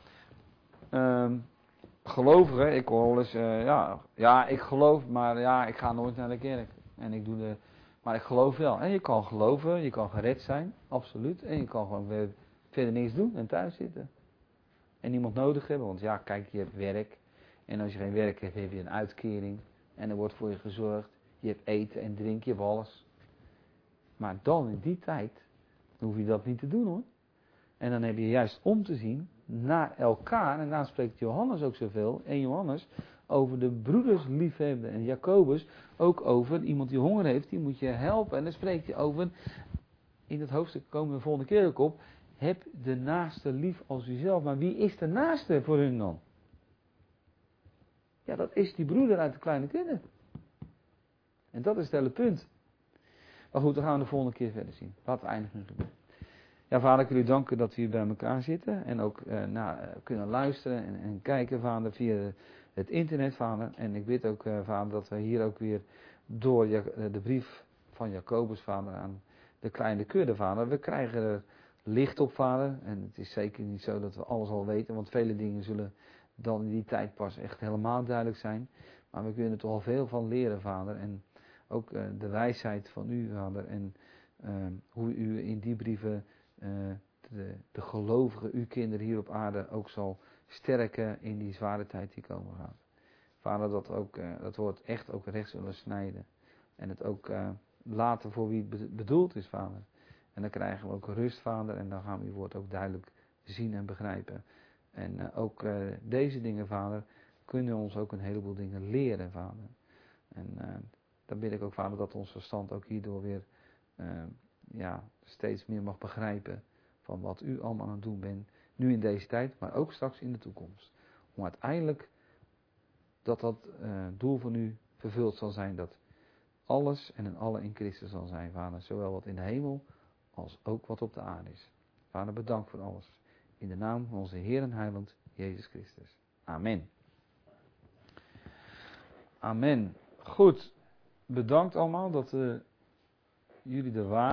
gelovigen, ik hoor wel eens, ja, ik geloof, maar ja, ik ga nooit naar de kerk. En ik doe maar ik geloof wel. En je kan geloven, je kan gered zijn, absoluut. En je kan gewoon weer verder niks doen en thuis zitten. En niemand nodig hebben, want ja, kijk, je hebt werk. En als je geen werk hebt, heb je een uitkering. En er wordt voor je gezorgd. Je hebt eten en drinken, je hebt alles. Maar dan, in die tijd, hoef je dat niet te doen hoor. En dan heb je juist om te zien naar elkaar. En daar spreekt Johannes ook zoveel. En Johannes over de broeders liefhebben. En Jacobus ook over iemand die honger heeft. Die moet je helpen. En dan spreekt hij over. In het hoofdstuk komen we de volgende keer ook op. Heb de naaste lief als uzelf. Maar wie is de naaste voor hun dan? Ja, dat is die broeder uit de kleine kinderen. En dat is het hele punt. Maar goed, dan gaan we de volgende keer verder zien. Laten we eindigen in gebed. Ja, vader, ik wil u danken dat we hier bij elkaar zitten en ook kunnen luisteren en kijken, vader, via het internet, vader. En ik bid ook, vader, dat we hier ook weer door de brief van Jacobus, vader, aan de kleine kudde, vader. We krijgen er licht op, vader. En het is zeker niet zo dat we alles al weten, want vele dingen zullen dan in die tijd pas echt helemaal duidelijk zijn. Maar we kunnen er toch al veel van leren, vader. En ook de wijsheid van u, vader. En hoe u in die brieven de gelovige, uw kinderen hier op aarde ook zal sterken in die zware tijd die komen gaat. Vader, dat woord echt ook recht zullen snijden. En het ook laten voor wie het bedoeld is, vader. En dan krijgen we ook rust, vader. En dan gaan we uw woord ook duidelijk zien en begrijpen. En ook deze dingen, vader, kunnen ons ook een heleboel dingen leren, vader. En dan bid ik ook, vader, dat ons verstand ook hierdoor weer steeds meer mag begrijpen van wat u allemaal aan het doen bent. Nu in deze tijd, maar ook straks in de toekomst. Om uiteindelijk dat doel van u vervuld zal zijn. Dat alles en in alle in Christus zal zijn, vader. Zowel wat in de hemel als ook wat op de aarde is. Vader, bedankt voor alles. In de naam van onze Heer en Heiland, Jezus Christus. Amen. Amen. Goed. Bedankt allemaal dat jullie er waren.